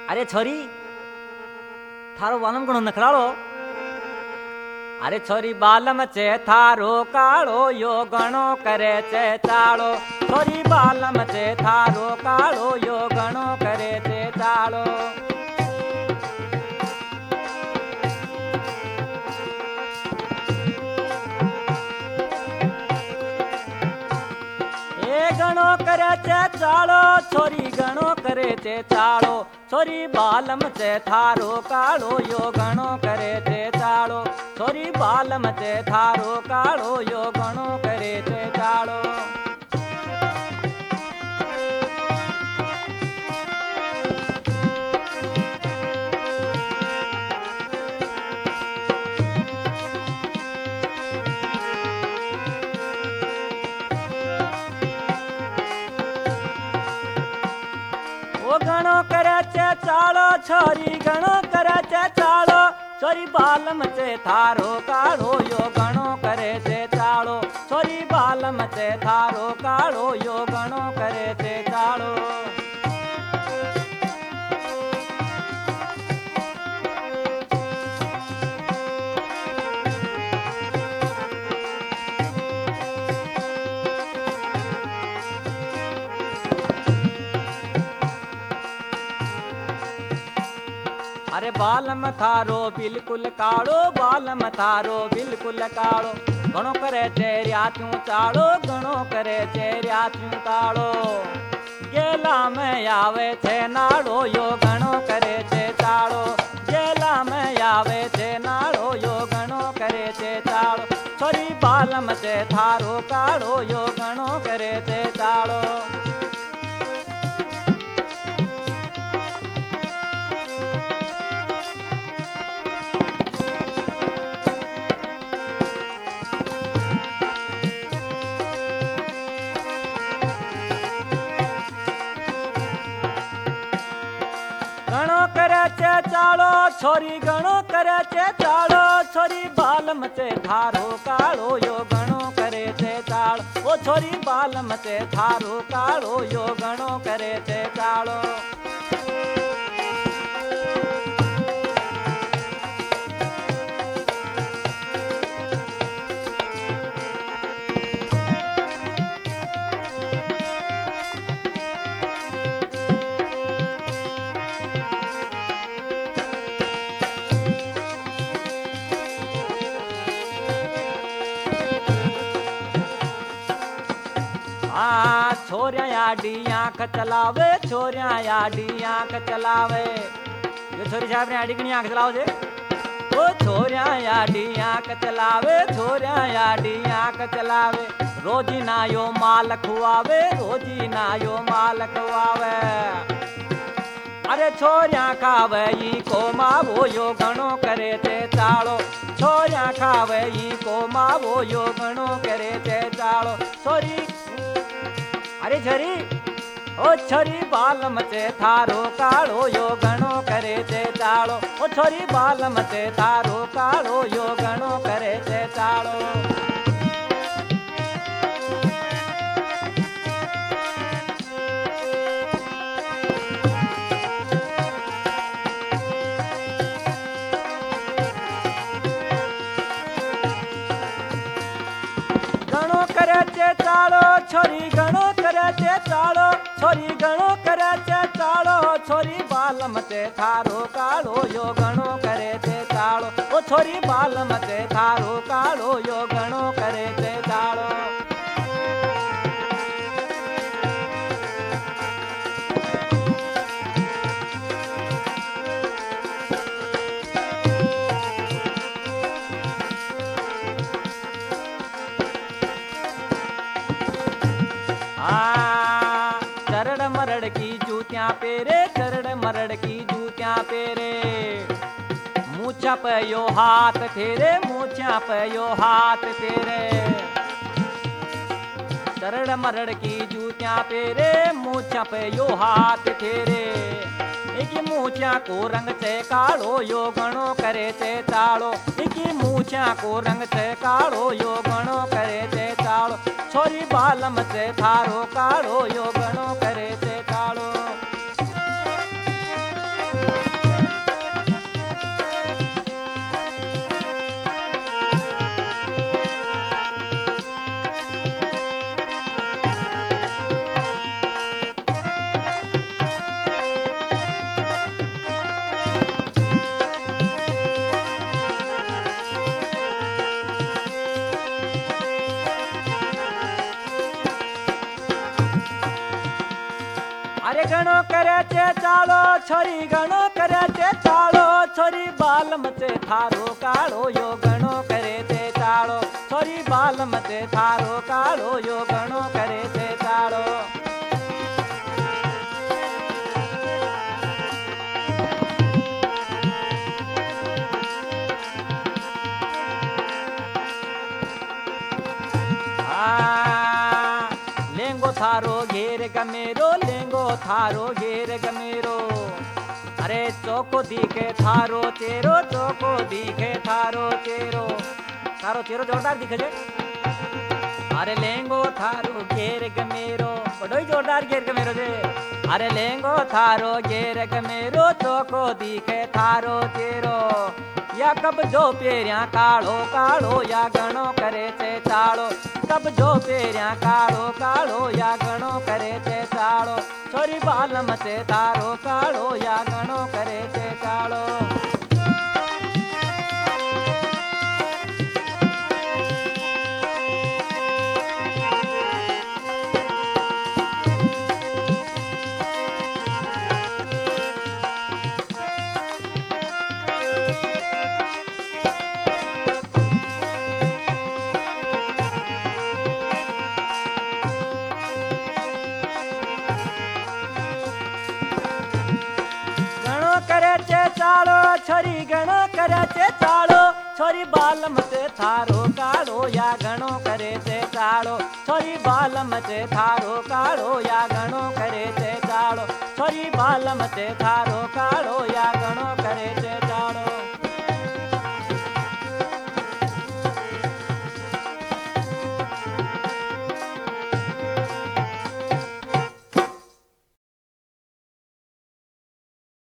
अरे छोरी थारो बालम घणो नखराळो। अरे छोरी बालम छे थारो काळो यो घणो करे छे चाळो। छोरी बालम छे थारो काळो यो घणो करे छे चाळो। घणो करे छे चाळो छोरी घणो करे छे चाळो। छोरी बालम छे थारो काळो यो घणो करे छे चाळो। छोरी बालम छे थारो काळो यो घणो करे छे चाळो। घणो करे छे चाळो छोरी घणो करे छे चाळो। छोरी बालम छे थारो काळो यो घणो करे छे चाळो। छोरी बालम छे थारो काळो यो घणो करे छे चाळो। अरे बालम थारो बिल्कुल काळो बालम थारो बिल्कुल काळो। घणो करे छे रात्यूं चाळो घणो करे छे रात्यूं काळो। गेला में आवे छे नाळो यो घणो करे छे चाळो। गेला में आवे छे नाळो यो घणो करे छे चाळो। छोरी बालम छे थारो काळो यो घणो करे छे चाळो। घणो करे छे चाळो छोरी घणो करे छे चाळो। छोरी बालम छे थारो काळो यो घणो करे छे चाळो। ओ छोरी बालम छे थारो काळो यो घणो करे छे चाळो। छोरिया आडी आंख चलावे छोरिया आडी आंख चलावे। जो छोरी साहब ने आडी की आंख चलाओ छे। ओ छोरिया आडी आंख चलावे छोरिया आडी आंख चलावे। रोजी ना यो माल खुआवे रोजी ना यो माल खुआवे। अरे छोरिया खावे ई को मावो यो घणो करे छे चाळो। छोरिया खावे ई को मावो यो घणो करे छे चाळो। छोरी अरे छोरी ओ छोरी बालम छे थारो काळो यो घणो करे छे चाळो। ओ छोरी बालम छे थारो काळो यो घणो करे छे चाळो। घणो करे छे चाळो छोरी घणो करे छे चाळो। छोरी घणो करे छे चाळो छोरी बालम छे थारो काळो यो घणो करे छे चाळो। ओ छोरी बालम छे थारो काळो यो घणो करे छे चाळो। चरड़ मरड़ की जूतियां पेरे चरड़ मरड़ की जूतियां पेरे। मूछा पे यो हाथ फेरे मूछा पे यो हाथ फेरे। चरड़ मरड़ की जूतियां पेरे मूछा पे यो हाथ फेरे। इकी मूछा को रंग छे काळो यो घणो करे छे चाळो। इकी मूछा को रंग छे काळो यो घणो करे छे चाळो। छोरी बालम छे थारो काळो यो घणो करे छे चाळो। अरे घणो करे चे चालो छोरी घणो करे चे चालो छोरी बाल मचे थारो काळो यो घणो करे चे चालो छोरी बाल मचे थारो काळो यो घणो करे चे चालो लेंगो थारो घेर गमेरो लेंगो थारो घेर गमेरो अरे चौको दिखे थारो चेरो चौको दिखे थारो चेरो थारो चेरो जोरदार दिखे जे अरे लेंगो थारो घेर गमेरो बड़ोई जोरदार घेर गमेरो जे अरे लेंगो थारो घेर गमेरो चौको दिखे थारो चेरो या कब जो पेरिया काळो काळो या गणो करे चे चाळो कब जो पेरिया काळो काळो या गणो करे चे चाळो छोरी बाल मचे थारो काळो या गणो करे चे चाळो करे चे चालो छोरी गणो करे चे चालो छोरी बाल मचे थारो काळो या गणो करे चे चालो छोरी बाल मचे थारो काळो या गणो करे चे चालो छोरी बाल मचे थारो काळो या गणो करे चे